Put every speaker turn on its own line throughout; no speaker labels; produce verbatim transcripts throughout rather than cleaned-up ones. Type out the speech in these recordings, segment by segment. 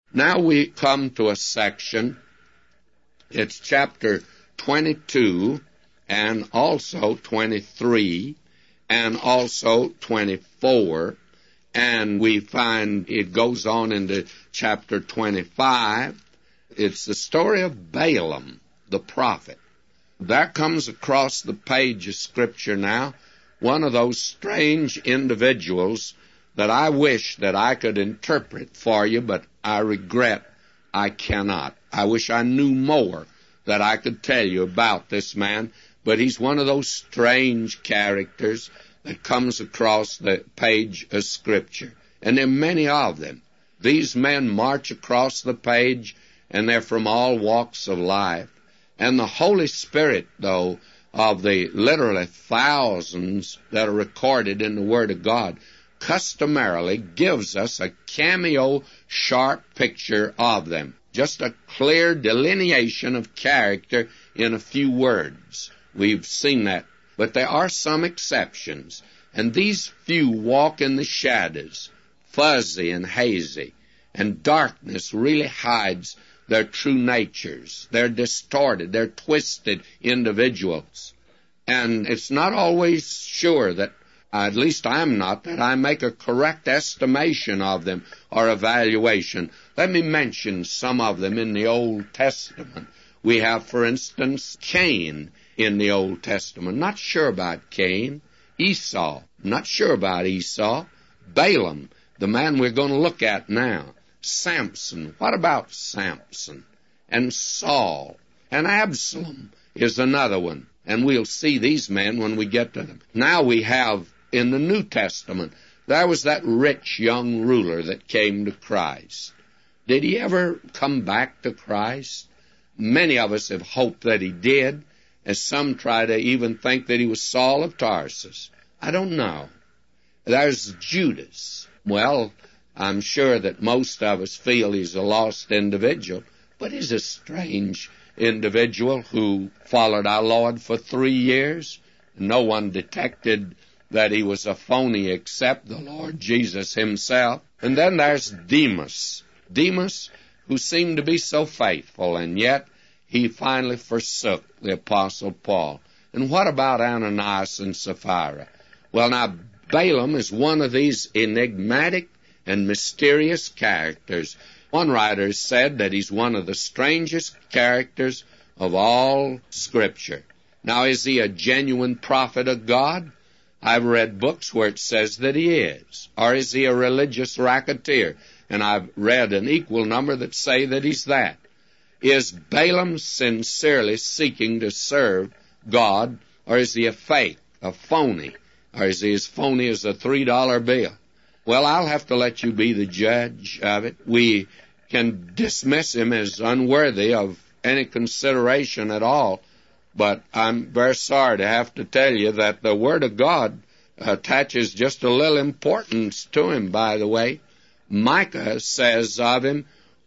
Now we come to a section, it's chapter twenty-two and also twenty-three and also twenty-four, and we find it goes on into chapter twenty-five. It's the story of Balaam, the prophet. That comes across the page of Scripture now, one of those strange individuals that I wish that I could interpret for you, but I regret I cannot. I wish I knew more that I could tell you about this man, but he's one of those strange characters that comes across the page of Scripture. And there are many of them. These men march across the page, and they're from all walks of life. And the Holy Spirit, though, of the literally thousands that are recorded in the Word of God, customarily gives us a cameo sharp picture of them. Just a clear delineation of character in a few words. We've seen that. But there are some exceptions, and these few walk in the shadows, fuzzy and hazy, and darkness really hides their true natures. They're distorted, they're twisted individuals. And it's not always sure that, at least I'm not, that I make a correct estimation of them or evaluation. Let me mention some of them in the Old Testament. We have, for instance, Cain in the Old Testament. Not sure about Cain. Esau. Not sure about Esau. Balaam, the man we're going to look at now. Samson. What about Samson? And Saul. And Absalom is another one. And we'll see these men when we get to them. Now we have in the New Testament, there was that rich young ruler that came to Christ. Did he ever come back to Christ? Many of us have hoped that he did, as some try to even think that he was Saul of Tarsus. I don't know. There's Judas. Well, I'm sure that most of us feel he's a lost individual, but he's a strange individual who followed our Lord for three years. No one detected that he was a phony except the Lord Jesus himself. And then there's Demas. Demas, who seemed to be so faithful, and yet he finally forsook the Apostle Paul. And what about Ananias and Sapphira? Well, now, Balaam is one of these enigmatic and mysterious characters. One writer said that he's one of the strangest characters of all Scripture. Now, is he a genuine prophet of God? I've read books where it says that he is. Or is he a religious racketeer? And I've read an equal number that say that he's that. Is Balaam sincerely seeking to serve God, or is he a fake, a phony, or is he as phony as a three dollar bill? Well, I'll have to let you be the judge of it. We can dismiss him as unworthy of any consideration at all, but I'm very sorry to have to tell you that the Word of God attaches just a little importance to him, by the way. Micah says of him,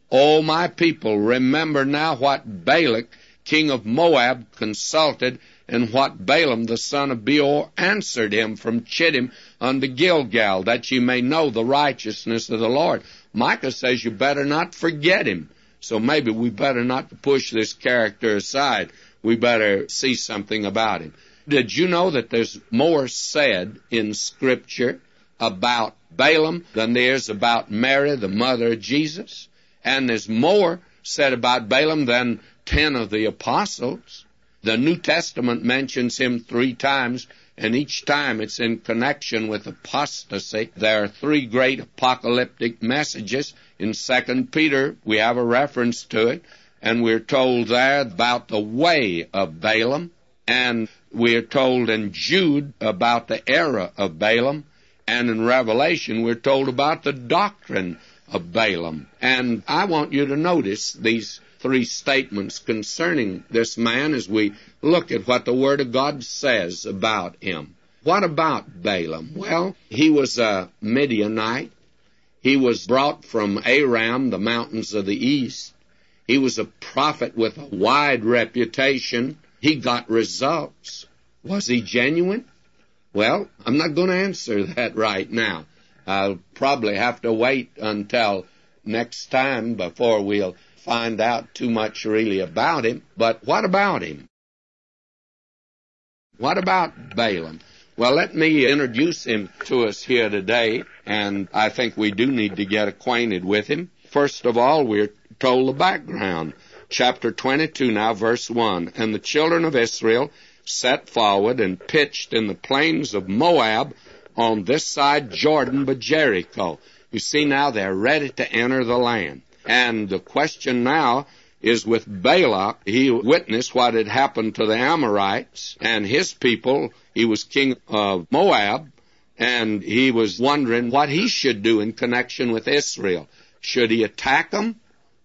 O my people, remember now what Balak, king of Moab, consulted, and what Balaam the son of Beor answered him from Chittim unto Gilgal, that ye may know the righteousness of the Lord. Micah says you better not forget him. So maybe we better not push this character aside. We better see something about him. Did you know that there's more said in Scripture about Balaam than there is about Mary, the mother of Jesus? And there's more said about Balaam than ten of the apostles. The New Testament mentions him three times, and each time it's in connection with apostasy. There are three great apocalyptic messages. In Second Peter, we have a reference to it, and we're told there about the way of Balaam, and we're told in Jude about the era of Balaam, and in Revelation we're told about the doctrine of Balaam. And I want you to notice these three statements concerning this man as we look at what the Word of God says about him. What about Balaam? Well, he was a Midianite. He was brought from Aram, the mountains of the east. He was a prophet with a wide reputation. He got results. Was he genuine? Well, I'm not going to answer that right now. I'll probably have to wait until next time before we'll find out too much really about him. But what about him? What about Balaam? Well, let me introduce him to us here today, and I think we do need to get acquainted with him. First of all, we're told the background. Chapter twenty-two now, verse one. And the children of Israel set forward and pitched in the plains of Moab on this side Jordan by Jericho. You see now they're ready to enter the land. And the question now is with Balak. He witnessed what had happened to the Amorites and his people. He was king of Moab, and he was wondering what he should do in connection with Israel. Should he attack them,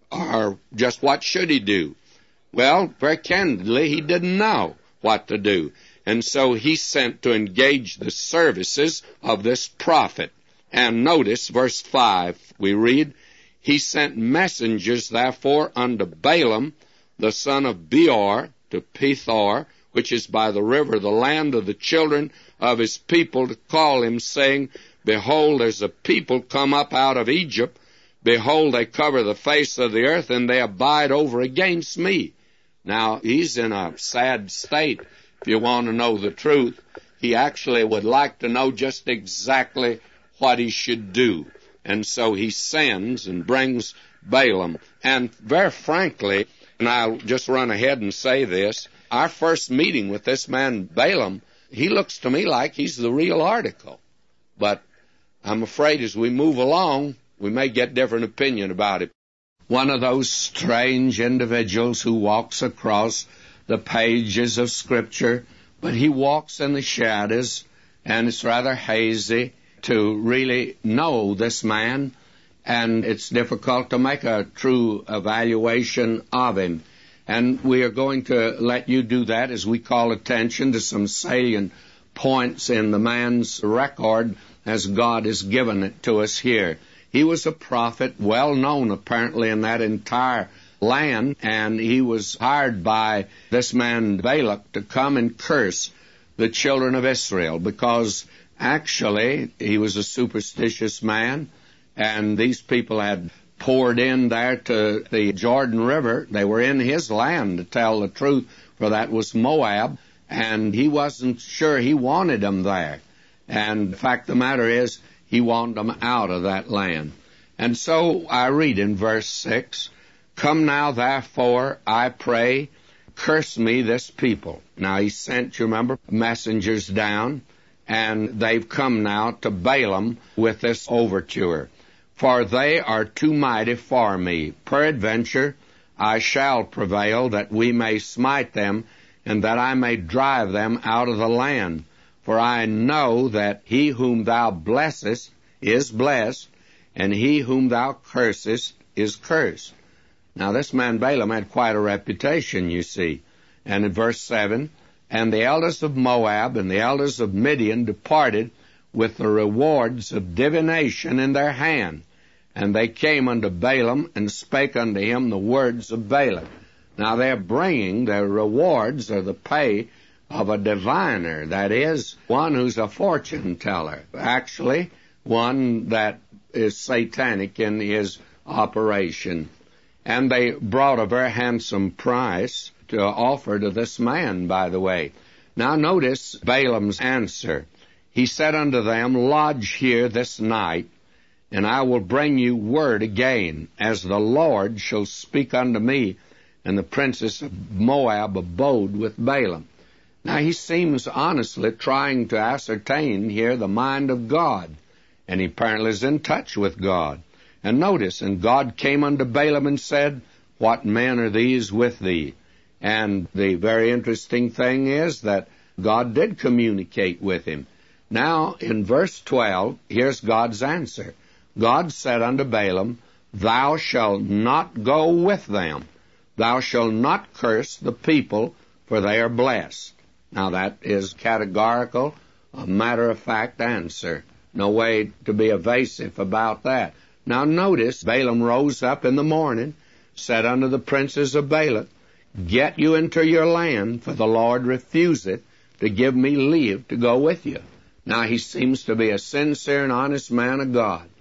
or just what should he do? Well, very candidly, he didn't know what to do. And so he sent to engage the services of this prophet. And notice verse five, we read, He sent messengers, therefore, unto Balaam, the son of Beor, to Pethor, which is by the river, the land of the children of his people, to call him, saying, Behold, there's a people come up out of Egypt. Behold, they cover the face of the earth, and they abide over against me. Now, he's in a sad state, if you want to know the truth. He actually would like to know just exactly what he should do. And so he sends and brings Balaam. And very frankly, and I'll just run ahead and say this, our first meeting with this man Balaam, he looks to me like he's the real article. But I'm afraid as we move along, we may get different opinion about it. One of those strange individuals who walks across the pages of Scripture, but he walks in the shadows, and it's rather hazy to really know this man, and it's difficult to make a true evaluation of him. And we are going to let you do that as we call attention to some salient points in the man's record as God has given it to us here. He was a prophet, well known apparently in that entire land, and he was hired by this man Balak to come and curse the children of Israel, because actually he was a superstitious man, and these people had poured in there to the Jordan River. They were in his land, to tell the truth, for that was Moab, and he wasn't sure he wanted them there. And the fact of the matter is, he wanted them out of that land. And so I read in verse six, Come now, therefore, I pray, curse me this people. Now he sent, you remember, messengers down, and they've come now to Balaam with this overture. For they are too mighty for me. Peradventure I shall prevail, that we may smite them, and that I may drive them out of the land. For I know that he whom thou blessest is blessed, and he whom thou cursest is cursed. Now this man Balaam had quite a reputation, you see. And in verse seven, And the elders of Moab and the elders of Midian departed with the rewards of divination in their hand. And they came unto Balaam and spake unto him the words of Balak. Now they're bringing their rewards, or the pay of a diviner, that is, one who's a fortune teller, actually one that is satanic in his operation. And they brought a very handsome price to offer to this man, by the way. Now notice Balaam's answer. He said unto them, Lodge here this night, and I will bring you word again, as the Lord shall speak unto me. And the princess of Moab abode with Balaam. Now he seems honestly trying to ascertain here the mind of God, and he apparently is in touch with God. And notice, and God came unto Balaam and said, What men are these with thee? And the very interesting thing is that God did communicate with him. Now, in verse twelve, here's God's answer. God said unto Balaam, Thou shalt not go with them. Thou shalt not curse the people, for they are blessed. Now that is categorical, a matter-of-fact answer. No way to be evasive about that. Now notice, Balaam rose up in the morning, said unto the princes of Balak, Get you into your land, for the Lord refuseth to give me leave to go with you. Now he seems to be a sincere and honest man of God.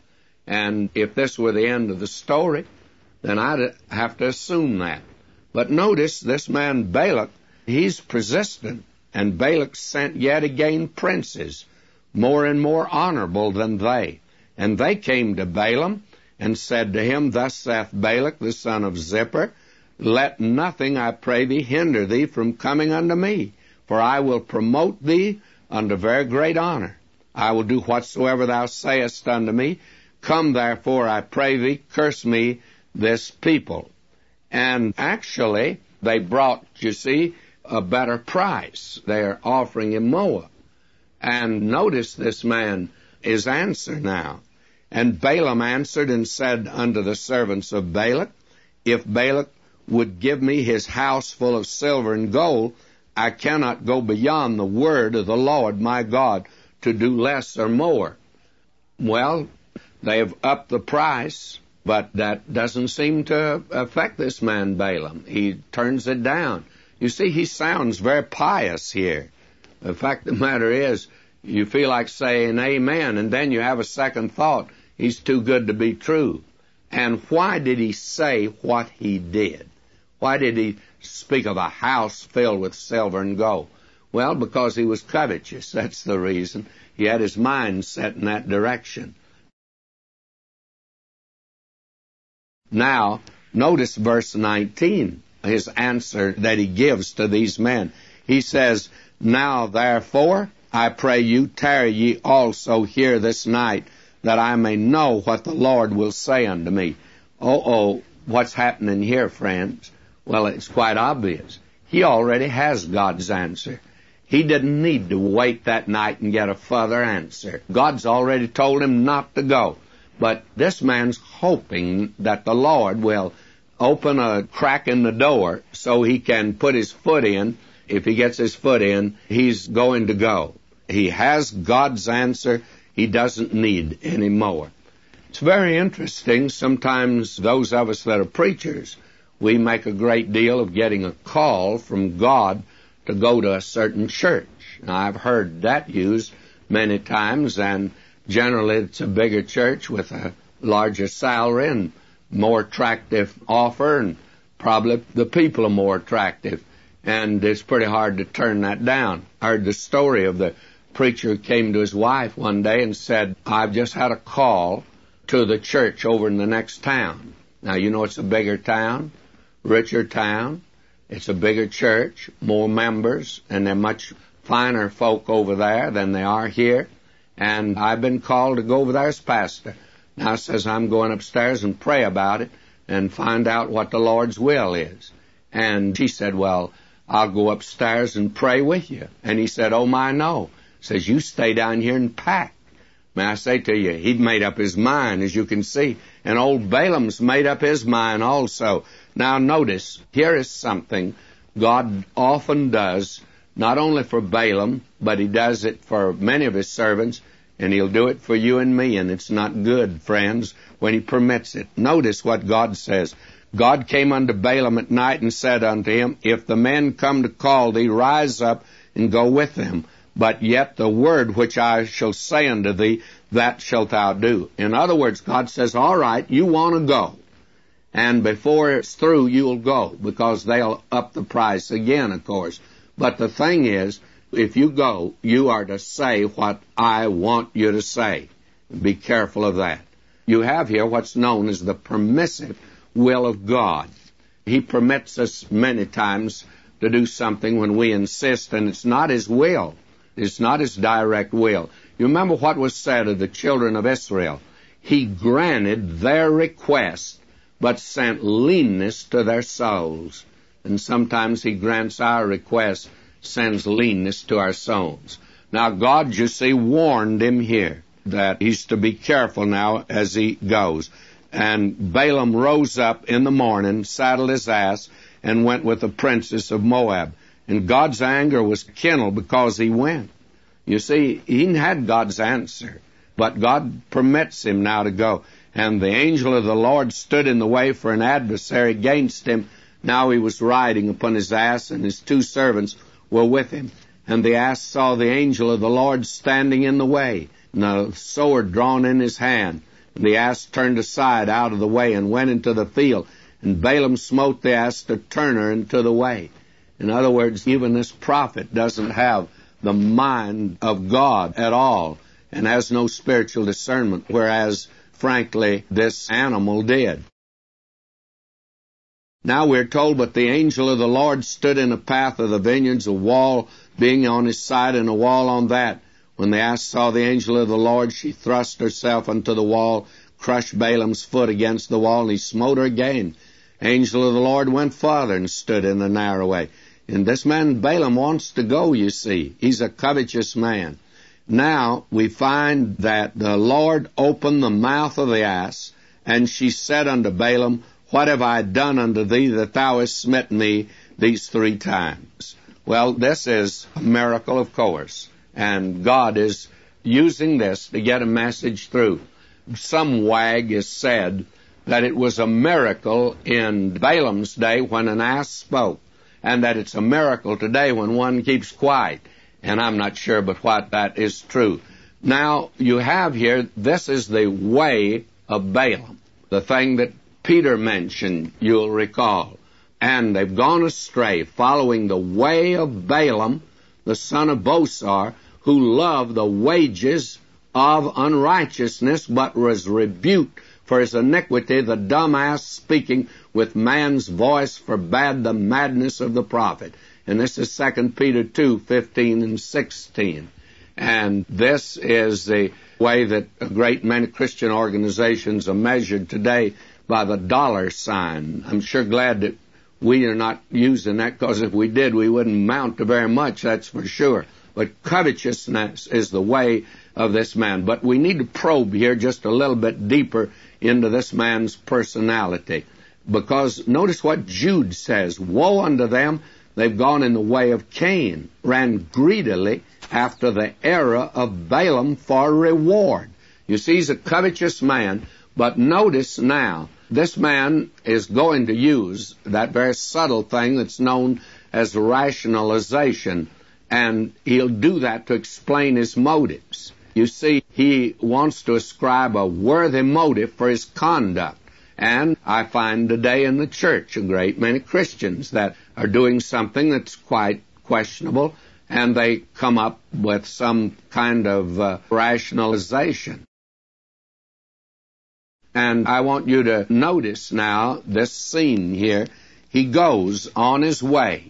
And if this were the end of the story, then I'd have to assume that. But notice this man Balak, he's persistent, and Balak sent yet again princes, more and more honorable than they. And they came to Balaam and said to him, Thus saith Balak the son of Zippor, Let nothing, I pray thee, hinder thee from coming unto me, for I will promote thee unto very great honor. I will do whatsoever thou sayest unto me. Come therefore, I pray thee, curse me this people. And actually, they brought, you see, a better price. They're offering him more. And notice this man, his answer now. And Balaam answered and said unto the servants of Balak, If Balak would give me his house full of silver and gold, I cannot go beyond the word of the Lord my God to do less or more. Well, they have upped the price, but that doesn't seem to affect this man Balaam. He turns it down. You see, he sounds very pious here. The fact of the matter is, you feel like saying amen, and then you have a second thought. He's too good to be true. And why did he say what he did? Why did he speak of a house filled with silver and gold? Well, because he was covetous. That's the reason. He had his mind set in that direction. Now, notice verse nineteen, his answer that he gives to these men. He says, Now therefore, I pray you, tarry ye also here this night, that I may know what the Lord will say unto me. Oh, what's happening here, friends? Well, it's quite obvious. He already has God's answer. He didn't need to wait that night and get a further answer. God's already told him not to go. But this man's hoping that the Lord will open a crack in the door so he can put his foot in. If he gets his foot in, he's going to go. He has God's answer. He doesn't need any more. It's very interesting. Sometimes those of us that are preachers, we make a great deal of getting a call from God to go to a certain church. Now, I've heard that used many times, and generally it's a bigger church with a larger salary and more attractive offer, and probably the people are more attractive. And it's pretty hard to turn that down. I heard the story of the preacher who came to his wife one day and said, I've just had a call to the church over in the next town. Now, you know it's a bigger town, richer town. It's a bigger church, more members, and they're much finer folk over there than they are here. And I've been called to go over there as pastor. Now, it says I'm going upstairs and pray about it and find out what the Lord's will is. And she said, well, I'll go upstairs and pray with you. And he said, oh, my, no. Says, you stay down here and pack. May I say to you, he'd made up his mind, as you can see. And old Balaam's made up his mind also. Now, notice, here is something God often does, not only for Balaam, but he does it for many of his servants, and he'll do it for you and me, and it's not good, friends, when he permits it. Notice what God says. God came unto Balaam at night and said unto him, If the men come to call thee, rise up and go with them. But yet the word which I shall say unto thee, that shalt thou do. In other words, God says, all right, you want to go. And before it's through, you'll go, because they'll up the price again, of course. But the thing is, if you go, you are to say what I want you to say. Be careful of that. You have here what's known as the permissive will of God. He permits us many times to do something when we insist, and it's not His will. It's not His direct will. You remember what was said of the children of Israel. He granted their request, but sent leanness to their souls. And sometimes He grants our request, sends leanness to our souls. Now, God, you see, warned him here that he's to be careful now as he goes. And Balaam rose up in the morning, saddled his ass, and went with the princess of Moab. And God's anger was kindled because he went. You see, he had God's answer, but God permits him now to go. And the angel of the Lord stood in the way for an adversary against him. Now he was riding upon his ass, and his two servants were with him. And the ass saw the angel of the Lord standing in the way, and a sword drawn in his hand. The ass turned aside out of the way and went into the field, and Balaam smote the ass to turn her into the way. In other words, even this prophet doesn't have the mind of God at all and has no spiritual discernment, whereas, frankly, this animal did. Now we're told, but the angel of the Lord stood in the path of the vineyards, a wall being on his side and a wall on that. When the ass saw the angel of the Lord, she thrust herself unto the wall, crushed Balaam's foot against the wall, and he smote her again. Angel of the Lord went farther and stood in the narrow way. And this man Balaam wants to go, you see. He's a covetous man. Now we find that the Lord opened the mouth of the ass, and she said unto Balaam, What have I done unto thee that thou hast smitten me these three times? Well, this is a miracle, of course, and God is using this to get a message through. Some wag has said that it was a miracle in Balaam's day when an ass spoke, and that it's a miracle today when one keeps quiet. And I'm not sure but what that is true. Now, you have here, this is the way of Balaam, the thing that Peter mentioned, you'll recall. And they've gone astray, following the way of Balaam, the son of Bosor, who loved the wages of unrighteousness, but was rebuked for his iniquity. The dumb ass speaking with man's voice forbade the madness of the prophet. And this is Second Peter two, fifteen and sixteen. And this is the way that a great many Christian organizations are measured today, by the dollar sign. I'm sure glad that we are not using that, because if we did, we wouldn't amount to very much, that's for sure. But covetousness is the way of this man. But we need to probe here just a little bit deeper into this man's personality. Because notice what Jude says, Woe unto them, they've gone in the way of Cain, ran greedily after the error of Balaam for reward. You see, he's a covetous man, but notice now, this man is going to use that very subtle thing that's known as rationalization, and he'll do that to explain his motives. You see, he wants to ascribe a worthy motive for his conduct. And I find today in the church a great many Christians that are doing something that's quite questionable, and they come up with some kind of uh, rationalization. And I want you to notice now this scene here. He goes on his way,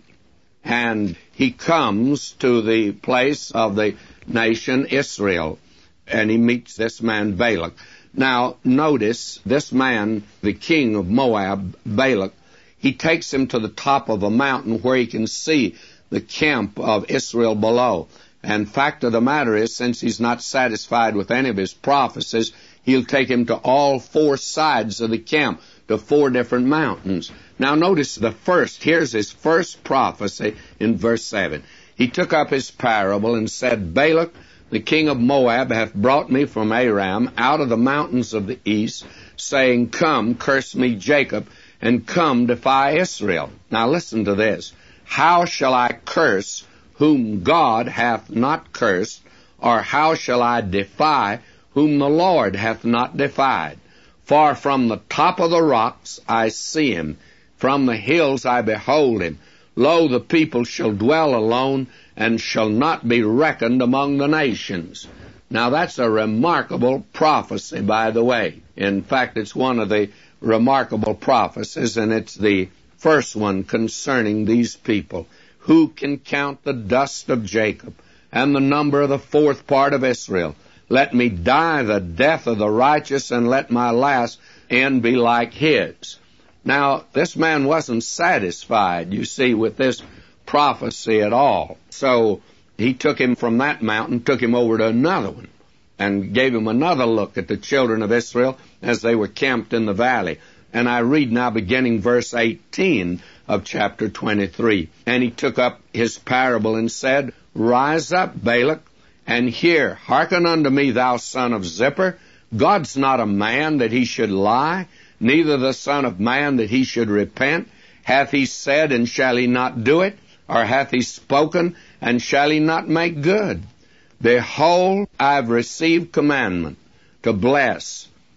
and he comes to the place of the nation Israel, and he meets this man Balak. Now, notice this man, the king of Moab, Balak, he takes him to the top of a mountain where he can see the camp of Israel below. And fact of the matter is, since he's not satisfied with any of his prophecies, he'll take him to all four sides of the camp, to four different mountains. Now notice the first, here's his first prophecy in verse seven. He took up his parable and said, Balak, the king of Moab, hath brought me from Aram out of the mountains of the east, saying, Come, curse me Jacob, and come, defy Israel. Now listen to this. How shall I curse whom God hath not cursed, or how shall I defy whom the Lord hath not defied? For from the top of the rocks I see him, from the hills I behold him. Lo, the people shall dwell alone, and shall not be reckoned among the nations. Now that's a remarkable prophecy, by the way. In fact, it's one of the remarkable prophecies, and it's the first one concerning these people. Who can count the dust of Jacob, and the number of the fourth part of Israel? Let me die the death of the righteous, and let my last end be like his. Now, this man wasn't satisfied, you see, with this prophecy at all. So he took him from that mountain, took him over to another one, and gave him another look at the children of Israel as they were camped in the valley. And I read now beginning verse eighteen of chapter twenty-three. And he took up his parable and said, Rise up, Balak, and hear, hearken unto me, thou son of Zippor. God's not a man that he should lie, neither the son of man that he should repent. Hath he said, and shall he not do it? Or hath he spoken, and shall he not make good? Behold, I have received commandment to bless,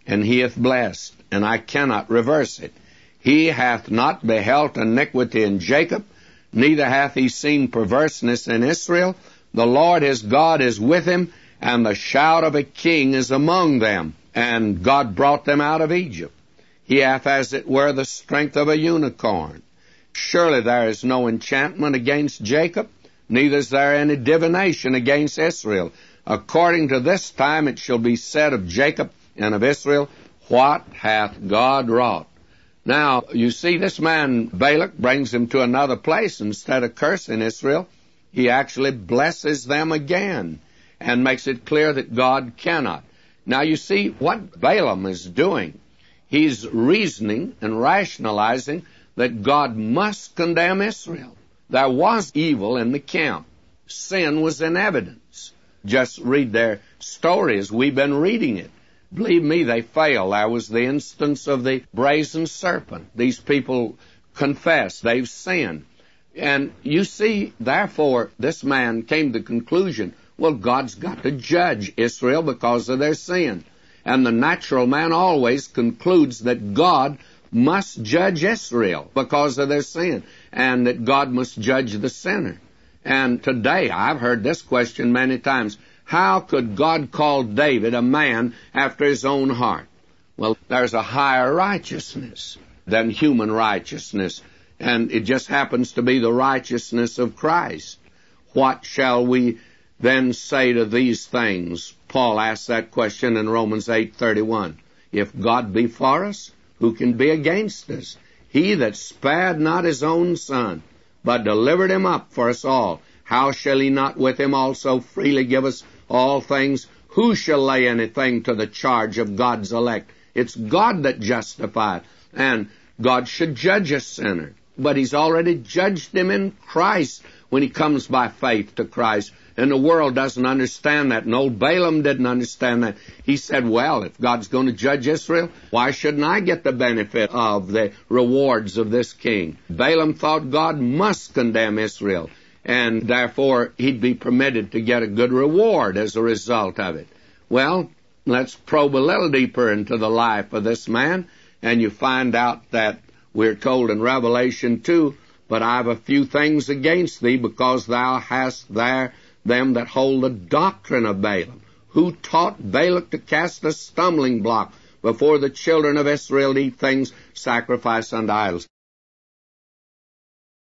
and he hath blessed, and I cannot reverse it. He hath not beheld iniquity in Jacob, neither hath he seen perverseness in Israel. The Lord his God is with him, and the shout of a king is among them. And God brought them out of Egypt. He hath, as it were, the strength of a unicorn. Surely there is no enchantment against Jacob, neither is there any divination against Israel. According to this time it shall be said of Jacob and of Israel, what hath God wrought? Now, you see, this man Balak brings him to another place. Instead of cursing Israel, he actually blesses them again and makes it clear that God cannot. Now, you see what Balaam is doing. He's reasoning and rationalizing that God must condemn Israel. There was evil in the camp. Sin was in evidence. Just read their story as we've been reading it. Believe me, they fail. There was the instance of the brazen serpent. These people confess they've sinned. And you see, therefore, this man came to the conclusion, well, God's got to judge Israel because of their sin. And the natural man always concludes that God must judge Israel because of their sin, and that God must judge the sinner. And today, I've heard this question many times, how could God call David a man after his own heart? Well, there's a higher righteousness than human righteousness, and it just happens to be the righteousness of Christ. What shall we then say to these things? Paul asked that question in Romans eight thirty-one. If God be for us, who can be against us? He that spared not his own son, but delivered him up for us all, how shall he not with him also freely give us all things? Who shall lay anything to the charge of God's elect? It's God that justifies, and God should judge a sinner. But he's already judged him in Christ when he comes by faith to Christ. And the world doesn't understand that, and old Balaam didn't understand that. He said, well, if God's going to judge Israel, why shouldn't I get the benefit of the rewards of this king? Balaam thought God must condemn Israel, and therefore he'd be permitted to get a good reward as a result of it. Well, let's probe a little deeper into the life of this man, and you find out that we're told in Revelation two, but I have a few things against thee, because thou hast there them that hold the doctrine of Balaam, who taught Balak to cast a stumbling block before the children of Israel to eat things sacrificed unto idols.